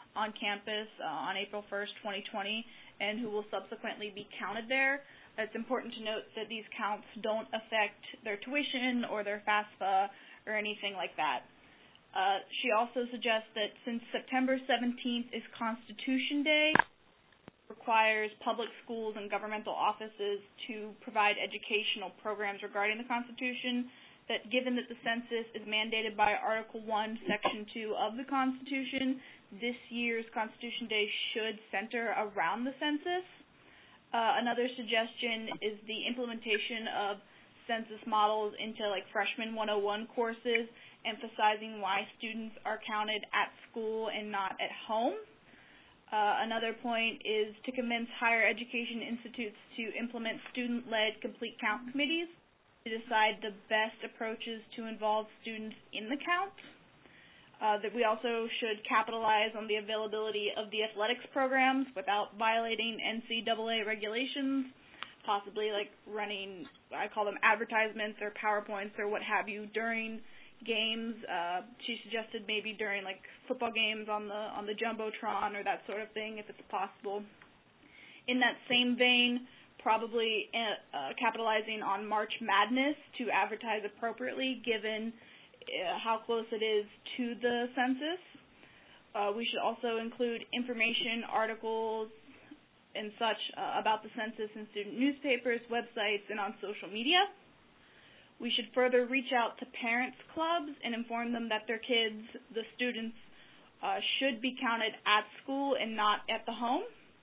on campus on April 1st, 2020, and who will subsequently be counted there. It's important to note that these counts don't affect their tuition or their FAFSA or anything like that. She also suggests that since September 17th is Constitution Day, requires public schools and governmental offices to provide educational programs regarding the Constitution, that given that the census is mandated by Article 1, Section 2 of the Constitution, this year's Constitution Day should center around the census. Another suggestion is the implementation of census models into like freshman 101 courses, emphasizing why students are counted at school and not at home. Another point is to convince higher education institutes to implement student-led complete count committees to decide the best approaches to involve students in the count. That we also should capitalize on the availability of the athletics programs without violating NCAA regulations, possibly like running, I call them advertisements or PowerPoints or what have you during games. She suggested maybe during like football games on the Jumbotron or that sort of thing if it's possible. In that same vein, probably capitalizing on March Madness to advertise appropriately given how close it is to the census. We should also include information, articles, and such about the census in student newspapers, websites, and on social media. We should further reach out to parents' clubs and inform them that their kids, the students, should be counted at school and not at the home.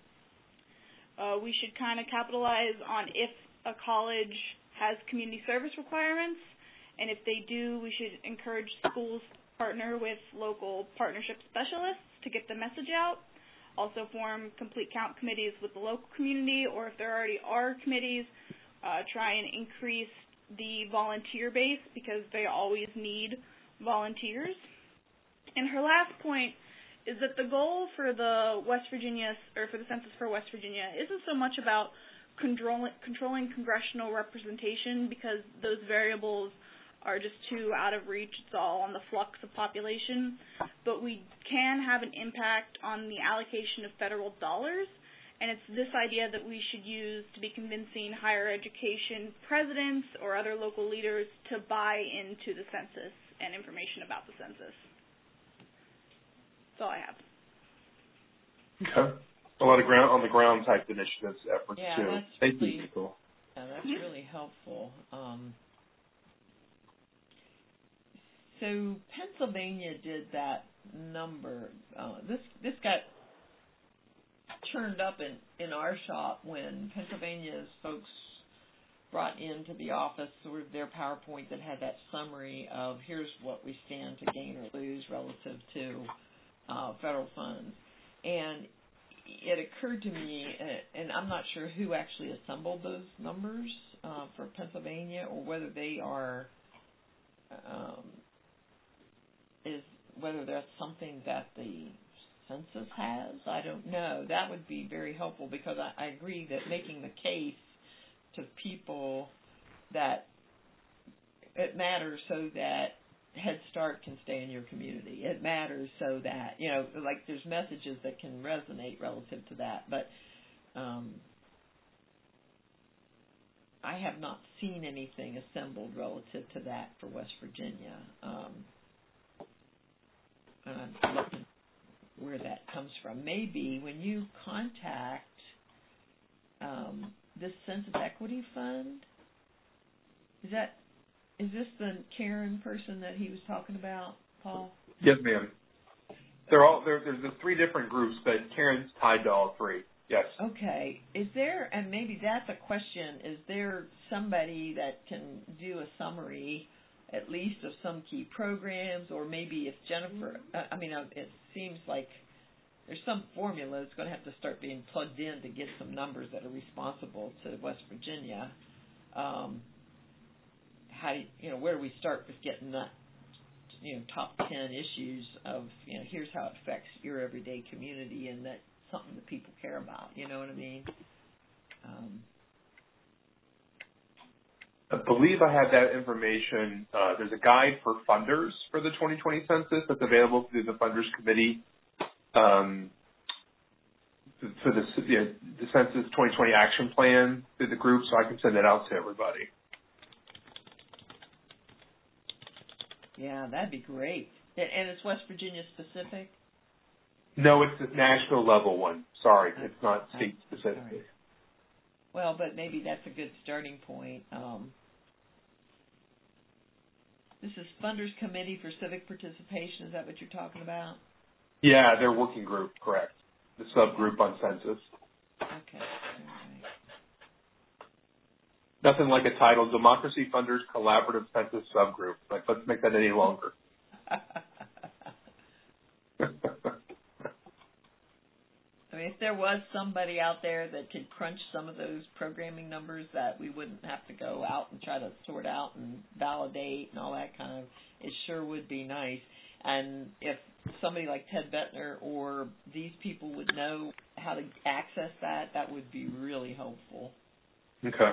We should kind of capitalize on if a college has community service requirements, and if they do, we should encourage schools to partner with local partnership specialists to get the message out. Also form complete count committees with the local community, or if there already are committees, try and increase the volunteer base because they always need volunteers. And her last point is that the goal for the West Virginia, or for the Census for West Virginia, isn't so much about controlling congressional representation because those variables are just too out of reach. It's all on the flux of population. But we can have an impact on the allocation of federal dollars, and it's this idea that we should use to be convincing higher education presidents or other local leaders to buy into the census and information about the census. That's all I have. Okay. A lot of on-the-ground type initiatives, efforts, too. That's really cool. Yeah, that's really helpful. So Pennsylvania did that number. This got churned up in our shop when Pennsylvania's folks brought into the office sort of their PowerPoint that had that summary of here's what we stand to gain or lose relative to federal funds. And it occurred to me, and I'm not sure who actually assembled those numbers for Pennsylvania or whether they are whether that's something that the census has. I don't know. That would be very helpful because I agree that making the case to people that it matters so that Head Start can stay in your community. It matters so that, like there's messages that can resonate relative to that. But I have not seen anything assembled relative to that for West Virginia. And I'm looking where that comes from. Maybe when you contact this Census Equity Fund, is this the Karen person that he was talking about, Paul? Yes, ma'am. There's the three different groups, but Karen's tied to all three. Yes. Okay. Is there, and maybe that's a question, is there somebody that can do a summary at least of some key programs, or maybe if Jennifer, it seems like there's some formula that's going to have to start being plugged in to get some numbers that are responsible to West Virginia. Where do we start with getting that, top 10 issues of, here's how it affects your everyday community and that's something that people care about, you know what I mean? I believe I have that information. There's a guide for funders for the 2020 census that's available through the Funders Committee for the Census 2020 action plan through the group, so I can send that out to everybody. Yeah, that'd be great. And it's West Virginia specific? No, it's the national level one. Sorry, it's not state specific. Right. Well, but maybe that's a good starting point. This is Funders Committee for Civic Participation. Is that what you're talking about? Yeah, their working group, correct. The subgroup on census. Okay. All right. Nothing like a title, Democracy Funders Collaborative Census Subgroup. Like, let's make that any longer. I mean, if there was somebody out there that could crunch some of those programming numbers that we wouldn't have to go out and try to sort out and validate and all that kind of, it sure would be nice. And if somebody like Ted Bettner or these people would know how to access that, that would be really helpful. Okay.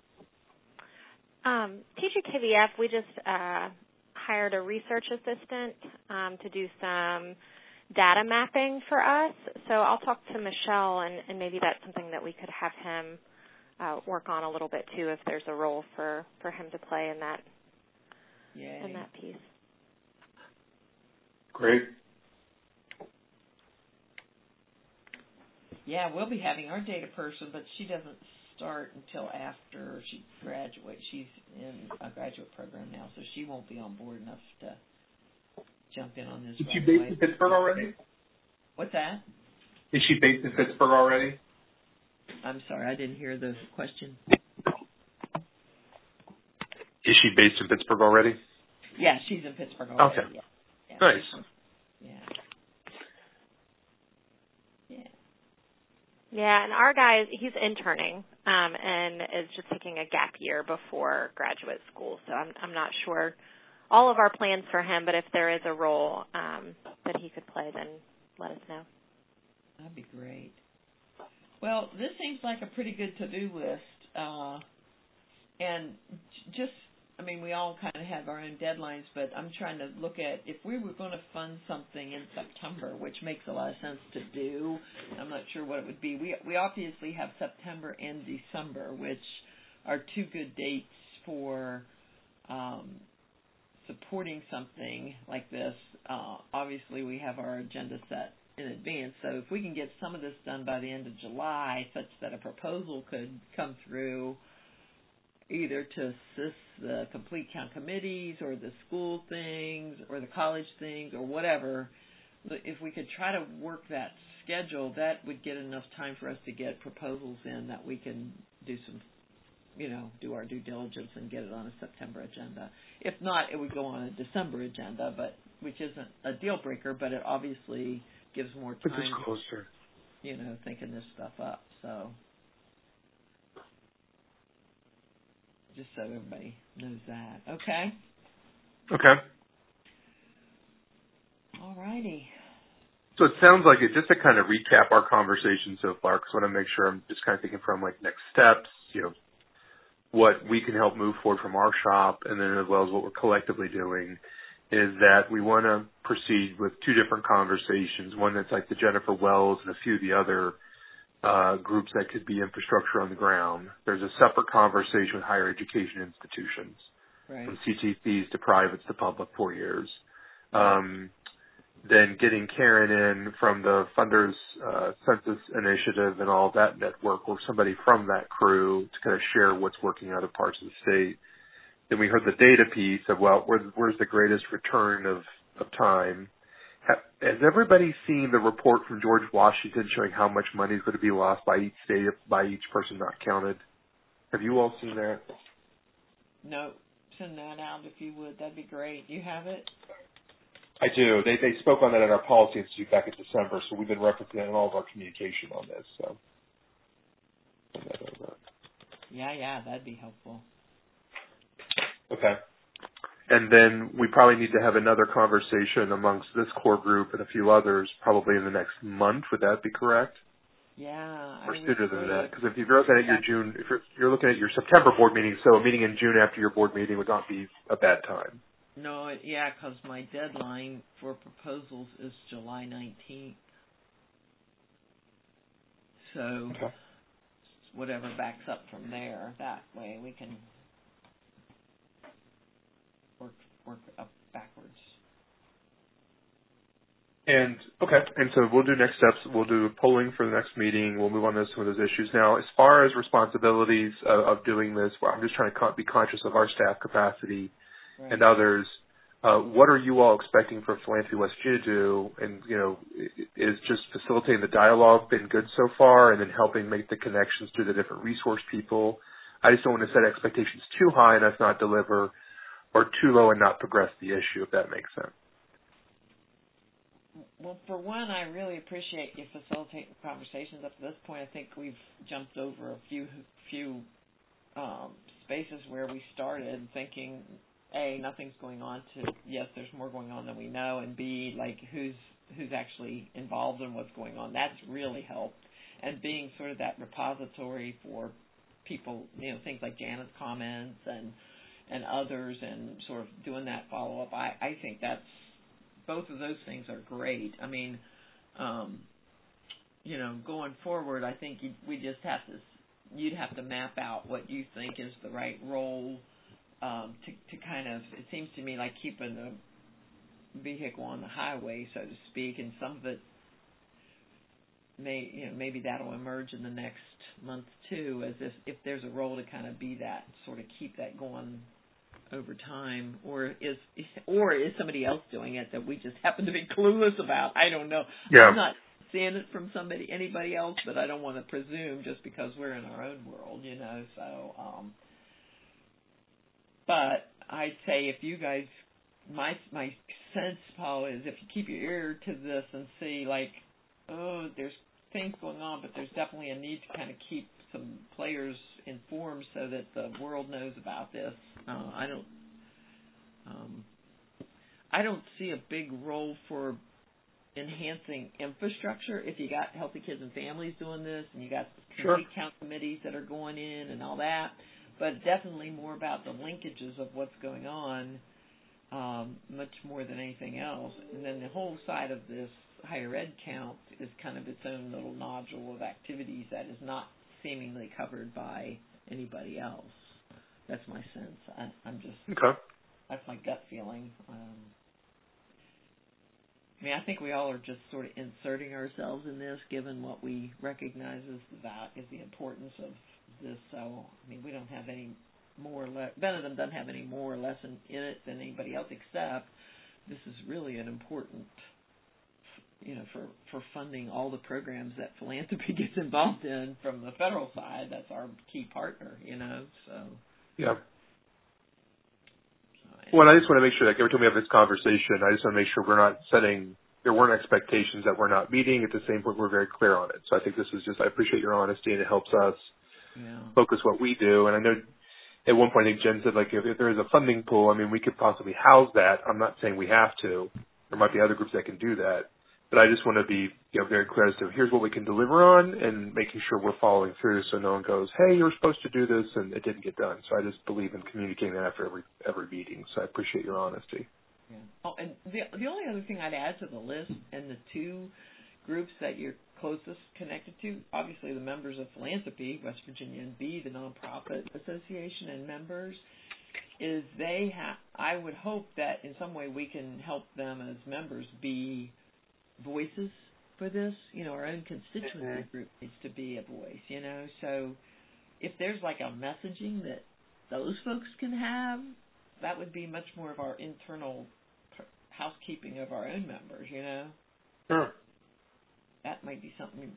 TGKVF, we just hired a research assistant to do some data mapping for us. So I'll talk to Michelle, and maybe that's something that we could have him work on a little bit too, if there's a role for him to play in that in that piece. Great. Yeah, we'll be having our data person, but she doesn't start until after she graduates. She's in a graduate program now, so she won't be on board enough to jump in on this. Is she based in Pittsburgh already? What's that? Is she based in Pittsburgh already? I'm sorry, I didn't hear the question. Is she based in Pittsburgh already? Yeah, she's in Pittsburgh already. Okay. Yeah. Nice. Yeah, and our guy, he's interning and is just taking a gap year before graduate school. So I'm not sure all of our plans for him, but if there is a role that he could play, then let us know. That'd be great. Well, this seems like a pretty good to-do list. And just, I mean, we all kind of have our own deadlines, but I'm trying to look at if we were going to fund something in September, which makes a lot of sense to do. I'm not sure what it would be. We obviously have September and December, which are two good dates for supporting something like this. Obviously, we have our agenda set in advance, so if we can get some of this done by the end of July such that a proposal could come through either to assist the complete count committees or the school things or the college things or whatever, if we could try to work that schedule, that would get enough time for us to get proposals in that we can do some, do our due diligence and get it on a September agenda. If not, it would go on a December agenda, but which isn't a deal breaker, but it obviously gives more time, closer. Thinking this stuff up. So just so everybody knows that. Okay? Okay. All righty. So it sounds like it, just to kind of recap our conversation so far, because I want to make sure I'm just kind of thinking from like next steps, what we can help move forward from our shop, and then as well as what we're collectively doing, is that we want to proceed with two different conversations, one that's like the Jennifer Wells and a few of the other groups that could be infrastructure on the ground. There's a separate conversation with higher education institutions, right, from CTCs to privates to public 4 years. Then getting Karen in from the Funders Census Initiative and all that network, or somebody from that crew to kind of share what's working in other parts of the state. Then we heard the data piece of, well, where's the greatest return of time? Has everybody seen the report from George Washington showing how much money is going to be lost by each state, by each person not counted? Have you all seen that? No. Send that out if you would. That'd be great. You have it? I do. They spoke on that at our Policy Institute back in December, so we've been referencing it in all of our communication on this. So. Yeah, that'd be helpful. Okay. And then we probably need to have another conversation amongst this core group and a few others probably in the next month. Would that be correct? Yeah. Or sooner than that? Because if you're looking at your June, if you're looking at your September board meeting, so a meeting in June after your board meeting would not be a bad time. No, because my deadline for proposals is July 19th. So whatever backs up from there, that way we can work up backwards. And so we'll do next steps. We'll do polling for the next meeting. We'll move on to some of those issues. Now, as far as responsibilities of doing this, I'm just trying to be conscious of our staff capacity and others. What are you all expecting for Philanthropy West Virginia to do? And, is just facilitating the dialogue been good so far, and then helping make the connections to the different resource people? I just don't want to set expectations too high and us not deliver, or too low and not progress the issue, if that makes sense. Well, for one, I really appreciate you facilitating conversations. Up to this point, I think we've jumped over a few spaces where we started thinking, A, nothing's going on, to yes, there's more going on than we know, and B, like who's actually involved in what's going on. That's really helped. And being sort of that repository for people, things like Janet's comments and others, and sort of doing that follow-up, I think that's, both of those things are great. I mean, going forward, I think you'd have to map out what you think is the right role to kind of, it seems to me like keeping the vehicle on the highway, so to speak, and some of it maybe that'll emerge in the next month too, as if there's a role to kind of be that, sort of keep that going over time, or is somebody else doing it that we just happen to be clueless about? I don't know. Yeah. I'm not seeing it from anybody else, but I don't want to presume just because we're in our own world, so but I'd say if you guys, my sense, Paul, is if you keep your ear to this and see, like, there's things going on, but there's definitely a need to kind of keep some players informed so that the world knows about this. I don't see a big role for enhancing infrastructure if you got Healthy Kids and Families doing this, and you got complete count committees that are going in and all that, but definitely more about the linkages of what's going on, much more than anything else. And then the whole side of this higher ed count is kind of its own little nodule of activities that is not seemingly covered by anybody else. That's my sense. I'm just, that's my gut feeling. I think we all are just sort of inserting ourselves in this, given what we recognize as the importance of this. So, we don't have any more or less, Benetham doesn't have any more or less in it than anybody else, except this is really an important, for funding all the programs that philanthropy gets involved in from the federal side. That's our key partner, so. Yeah. Well, I just want to make sure that every time we have this conversation, I just want to make sure there weren't expectations that we're not meeting. At the same point, we're very clear on it. So I think this is I appreciate your honesty, and it helps us focus what we do. And I know at one point, I think Jen said, like, if there is a funding pool, we could possibly house that. I'm not saying we have to. There might be other groups that can do that. But I just want to be very clear as to here's what we can deliver on, and making sure we're following through so no one goes, hey, you were supposed to do this, and it didn't get done. So I just believe in communicating that after every meeting. So I appreciate your honesty. Yeah. Oh, and the only other thing I'd add to the list, and the two groups that you're closest connected to, obviously the members of Philanthropy West Virginia, and B, the Nonprofit Association and members, is I would hope that in some way we can help them as members be voices for this. Our own constituency group needs to be a voice, so if there's like a messaging that those folks can have, that would be much more of our internal housekeeping of our own members, Sure. That might be something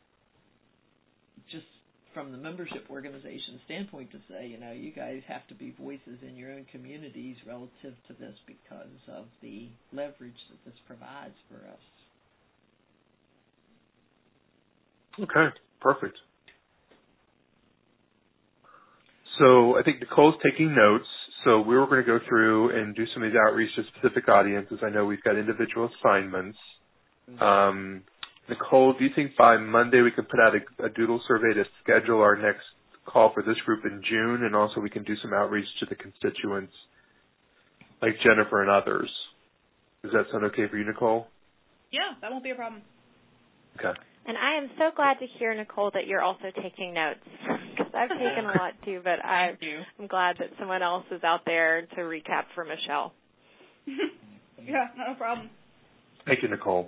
just from the membership organization standpoint to say, you guys have to be voices in your own communities relative to this because of the leverage that this provides for us. Okay, perfect. So I think Nicole's taking notes. So we were going to go through and do some of these outreach to specific audiences. I know we've got individual assignments. Nicole, do you think by Monday we can put out a doodle survey to schedule our next call for this group in June, and also we can do some outreach to the constituents like Jennifer and others? Does that sound okay for you, Nicole? Yeah, that won't be a problem. Okay. And I am so glad to hear, Nicole, that you're also taking notes, because I've taken a lot too, but I'm glad that someone else is out there to recap for Michelle. Yeah, no problem. Thank you, Nicole.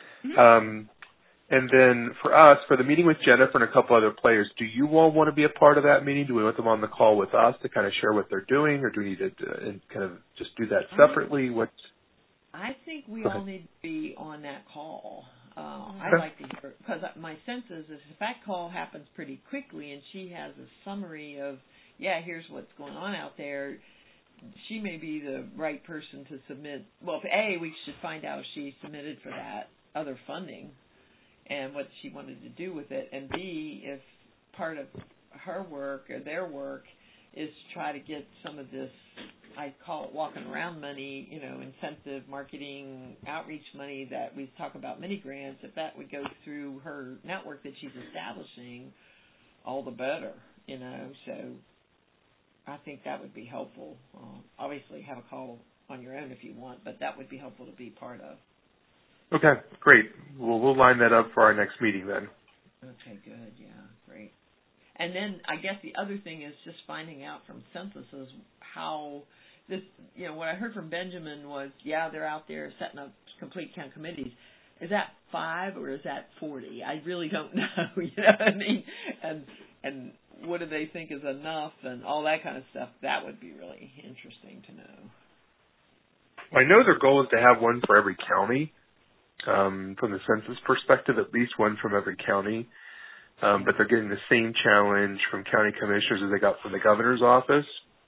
And then for us, for the meeting with Jennifer and a couple other players, do you all want to be a part of that meeting? Do we want them on the call with us to kind of share what they're doing, or do we need to kind of just do that separately? I think we all need to be on that call. I'd like to hear, because my sense is if that call happens pretty quickly and she has a summary of, here's what's going on out there, she may be the right person to submit. Well, we should find out if she submitted for that other funding and what she wanted to do with it, and B, if part of her work or their work is to try to get some of this, I call it walking around money, incentive, marketing, outreach money that we talk about, mini grants, if that would go through her network that she's establishing, all the better, so I think that would be helpful. Obviously have a call on your own if you want, but that would be helpful to be part of. Okay, great. Well, we'll line that up for our next meeting then. Okay, good. Yeah, great. And then I guess the other thing is just finding out from censuses how this, what I heard from Benjamin was, they're out there setting up complete count committees. Is that 5 or is that 40? I really don't know, you know what I mean? And what do they think is enough and all that kind of stuff? That would be really interesting to know. Well, I know their goal is to have one for every county. From the census perspective, at least one from every county. But they're getting the same challenge from county commissioners as they got from the governor's office.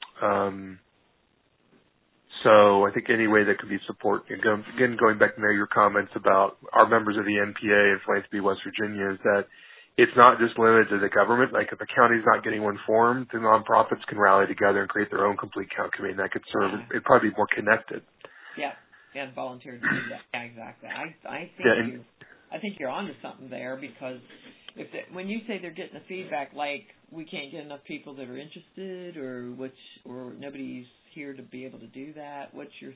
So I think any way that could be support, again, going back to your comments about our members of the NPA and Philanthropy West Virginia, is that it's not just limited to the government. Like if a county's not getting one formed, the nonprofits can rally together and create their own complete count committee, and that could serve. It'd probably be more connected. Yeah. And volunteer to do that. Yeah, exactly. I think you're onto something there, because when you say they're getting the feedback, like we can't get enough people that are interested, or nobody's here to be able to do that. What's your?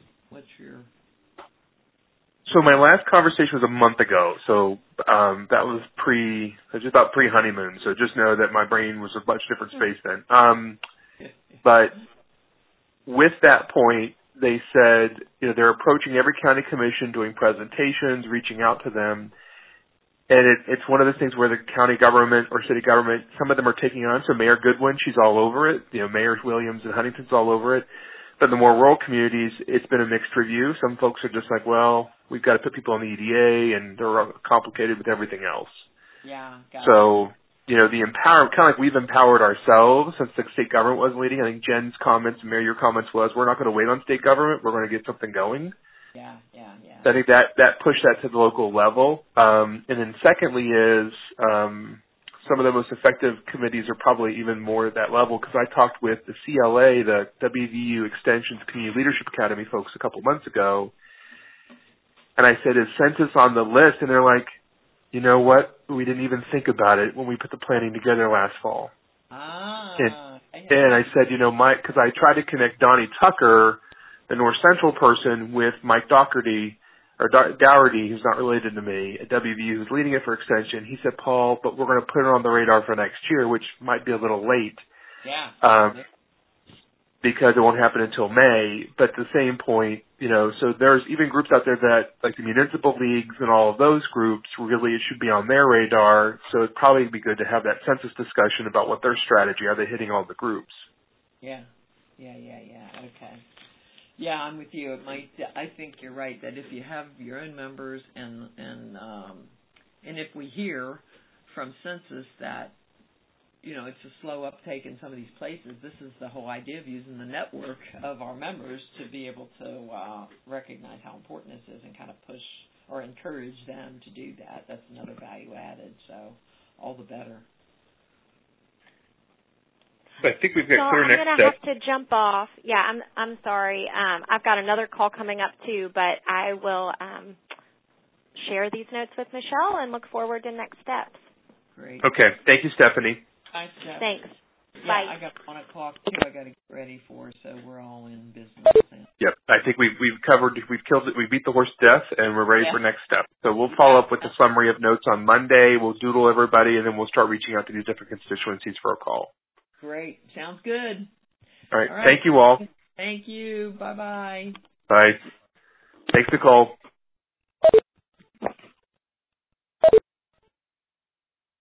So my last conversation was a month ago. So that was just about pre-honeymoon. So just know that my brain was a much different space then. But with that point, they said, they're approaching every county commission, doing presentations, reaching out to them. And it's one of those things where the county government or city government, some of them are taking on. So Mayor Goodwin, she's all over it. Mayor Williams and Huntington's all over it. But the more rural communities, it's been a mixed review. Some folks are just like, well, we've got to put people on the EDA, and they're complicated with everything else. Yeah. So, the empower, kind of like we've empowered ourselves since the state government was leading. I think Jen's comments and Mayor, your comments was, we're not going to wait on state government. We're going to get something going. Yeah. So I think that pushed that to the local level. And then secondly is some of the most effective committees are probably even more at that level, because I talked with the CLA, the WVU Extension's Community Leadership Academy folks a couple months ago, and I said, is census on the list? And they're like, you know what? We didn't even think about it when we put the planning together last fall. And I said, because I tried to connect Donnie Tucker, the North Central person, with Mike Dougherty, who's not related to me, at WVU, who's leading it for Extension. He said, Paul, but we're going to put it on the radar for next year, which might be a little late. Yeah. Because it won't happen until May. But at the same point, so there's even groups out there that, like the municipal leagues and all of those groups, really it should be on their radar. So it'd probably be good to have that census discussion about what their strategy, are they hitting all the groups? Yeah. Okay. Yeah, I'm with you. I think you're right that if you have your own members and if we hear from census that it's a slow uptake in some of these places, this is the whole idea of using the network of our members to be able to recognize how important this is and kind of push or encourage them to do that. That's another value added. So all the better. I think we've got clear next steps. I'm going to have to jump off. Yeah, I'm sorry. I've got another call coming up too, but I will share these notes with Michelle and look forward to next steps. Great. Okay. Thank you, Stephanie. Bye, Steph. Thanks. Bye. I got 1 o'clock too. I got to get ready for, so we're all in business now. Yep. I think we've killed it. We beat the horse to death, and we're ready for next step. So we'll follow up with a summary of notes on Monday. We'll doodle everybody, and then we'll start reaching out to these different constituencies for a call. Great. Sounds good. All right. Thank you all. Thank you. Bye-bye. Bye. Thanks, Nicole.